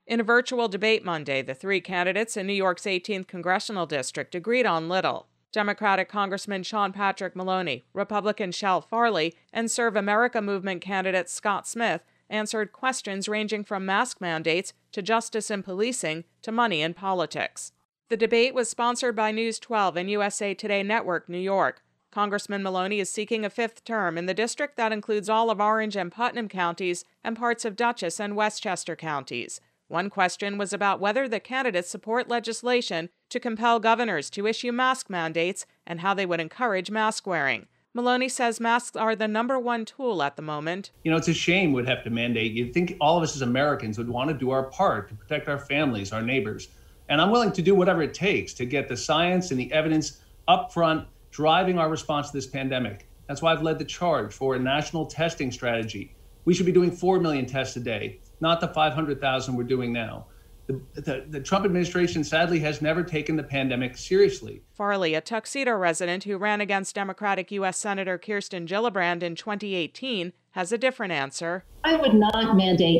In a virtual debate Monday, the three candidates in New York's 18th congressional district agreed on little. Democratic Congressman Sean Patrick Maloney, Republican Chel Farley, and Serve America Movement candidate Scott Smith answered questions ranging from mask mandates to justice in policing to money in politics. The debate was sponsored by News 12 and USA Today Network, New York. Congressman Maloney is seeking a fifth term in the district that includes all of Orange and Putnam counties and parts of Dutchess and Westchester counties. One question was about whether the candidates support legislation to compel governors to issue mask mandates and how they would encourage mask wearing. Maloney says masks are the number one tool at the moment. It's a shame we'd have to mandate. You'd think all of us as Americans would want to do our part to protect our families, our neighbors. And I'm willing to do whatever it takes to get the science and the evidence up front, driving our response to this pandemic. That's why I've led the charge for a national testing strategy. We should be doing 4 million tests a day, not the 500,000 we're doing now. The Trump administration sadly has never taken the pandemic seriously. Farley, a Tuxedo resident who ran against Democratic U.S. Senator Kirsten Gillibrand in 2018, has a different answer. I would not have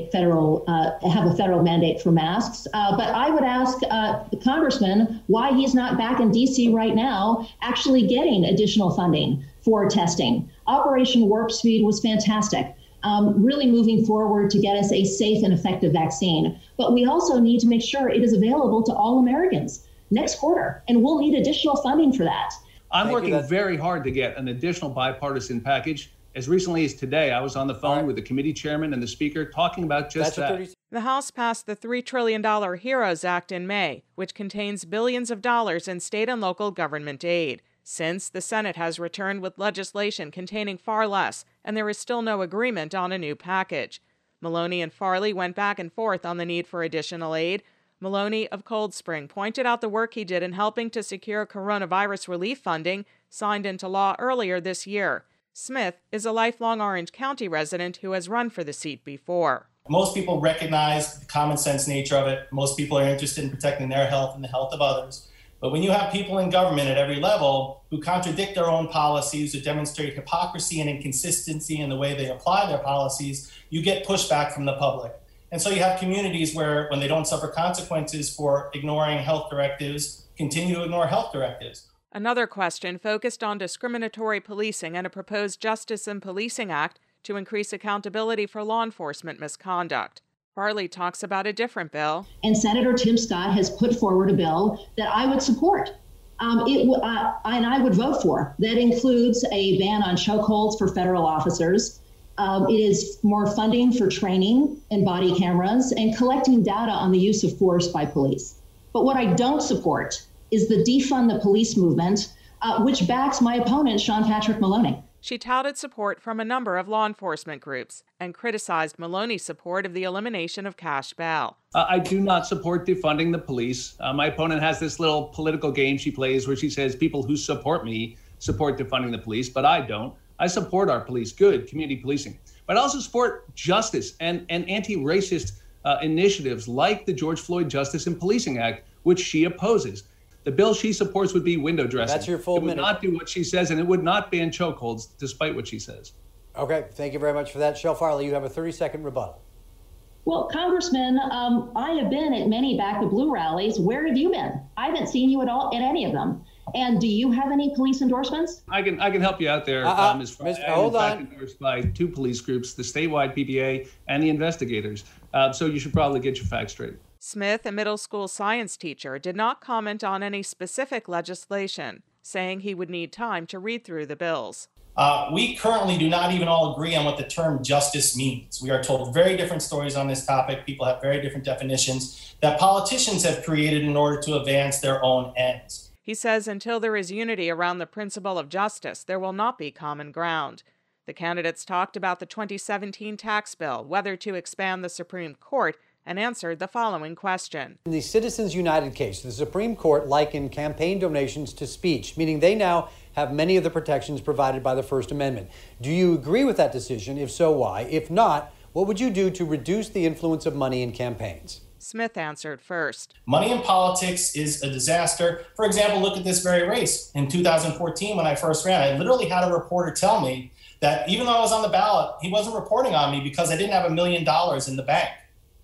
a federal mandate for masks, but I would ask the congressman why he's not back in D.C. right now actually getting additional funding for testing. Operation Warp Speed was fantastic. Really moving forward to get us a safe and effective vaccine. But we also need to make sure it is available to all Americans next quarter, and we'll need additional funding for that. I'm working very hard to get an additional bipartisan package. As recently as today, I was on the phone with the committee chairman and the speaker talking about just that. The House passed the $3 trillion HEROES Act in May, which contains billions of dollars in state and local government aid. Since, the Senate has returned with legislation containing far less, and there is still no agreement on a new package. Maloney and Farley went back and forth on the need for additional aid. Maloney of Cold Spring pointed out the work he did in helping to secure coronavirus relief funding signed into law earlier this year. Smith is a lifelong Orange County resident who has run for the seat before. Most people recognize the common sense nature of it. Most people are interested in protecting their health and the health of others. But when you have people in government at every level who contradict their own policies, who demonstrate hypocrisy and inconsistency in the way they apply their policies, you get pushback from the public. And so you have communities where, when they don't suffer consequences for ignoring health directives, continue to ignore health directives. Another question focused on discriminatory policing and a proposed Justice in Policing Act to increase accountability for law enforcement misconduct. Farley talks about a different bill. And Senator Tim Scott has put forward a bill that I would support. And I would vote for. That includes a ban on chokeholds for federal officers. It is more funding for training and body cameras and collecting data on the use of force by police. But what I don't support is the defund the police movement, which backs my opponent, Sean Patrick Maloney. She touted support from a number of law enforcement groups and criticized Maloney's support of the elimination of cash bail. I do not support defunding the police. My opponent has this little political game she plays where she says people who support me support defunding the police, but I don't. I support our police, good community policing. But I also support justice and anti-racist initiatives like the George Floyd Justice in Policing Act, which she opposes. The bill she supports would be window dressing. That's your full minute. It would not do what she says, and it would not ban chokeholds, despite what she says. Okay, thank you very much for that. Chel Farley, you have a 30-second rebuttal. Well, Congressman, I have been at many Back the Blue rallies. Where have you been? I haven't seen you at all at any of them. And do you have any police endorsements? I can help you out there. Hold on. Endorsed by two police groups, the statewide PPA and the investigators. So you should probably get your facts straight. Smith, a middle school science teacher, did not comment on any specific legislation, saying he would need time to read through the bills. We currently do not even all agree on what the term justice means. We are told very different stories on this topic. People have very different definitions that politicians have created in order to advance their own ends. He says until there is unity around the principle of justice, there will not be common ground. The candidates talked about the 2017 tax bill, whether to expand the Supreme Court, and answered the following question. In the Citizens United case, the Supreme Court likened campaign donations to speech, meaning they now have many of the protections provided by the First Amendment. Do you agree with that decision? If so, why? If not, what would you do to reduce the influence of money in campaigns? Smith answered first. Money in politics is a disaster. For example, look at this very race. In 2014, when I first ran, I literally had a reporter tell me that even though I was on the ballot, he wasn't reporting on me because I didn't have $1 million in the bank, right?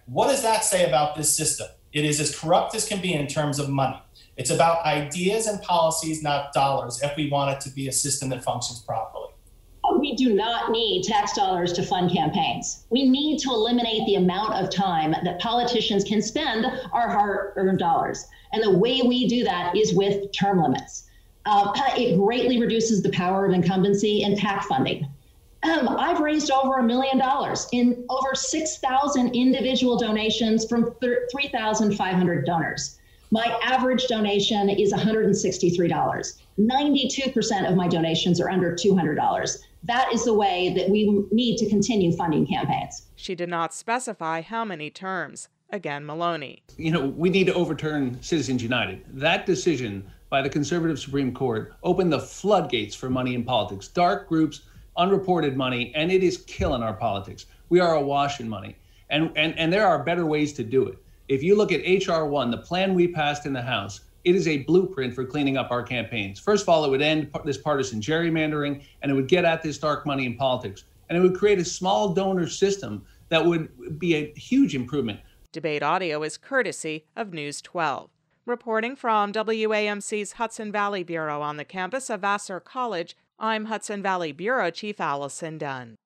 What does that say about this system? It is as corrupt as can be in terms of money. It's about ideas and policies, not dollars, if we want it to be a system that functions properly. We do not need tax dollars to fund campaigns. We need to eliminate the amount of time that politicians can spend our hard-earned dollars. And the way we do that is with term limits. It greatly reduces the power of incumbency and PAC funding. I've raised over $1 million in over 6,000 individual donations from 3,500 donors. My average donation is $163. 92% of my donations are under $200. That is the way that we need to continue funding campaigns. She did not specify how many terms. Again, Maloney. We need to overturn Citizens United. That decision by the conservative Supreme Court opened the floodgates for money in politics, dark groups, unreported money, and it is killing our politics. We are awash in money, and there are better ways to do it. If you look at H.R. 1, the plan we passed in the House, it is a blueprint for cleaning up our campaigns. First of all, it would end this partisan gerrymandering, and it would get at this dark money in politics. And it would create a small donor system that would be a huge improvement. Debate audio is courtesy of News 12. Reporting from WAMC's Hudson Valley Bureau on the campus of Vassar College, I'm Hudson Valley Bureau Chief Allison Dunn.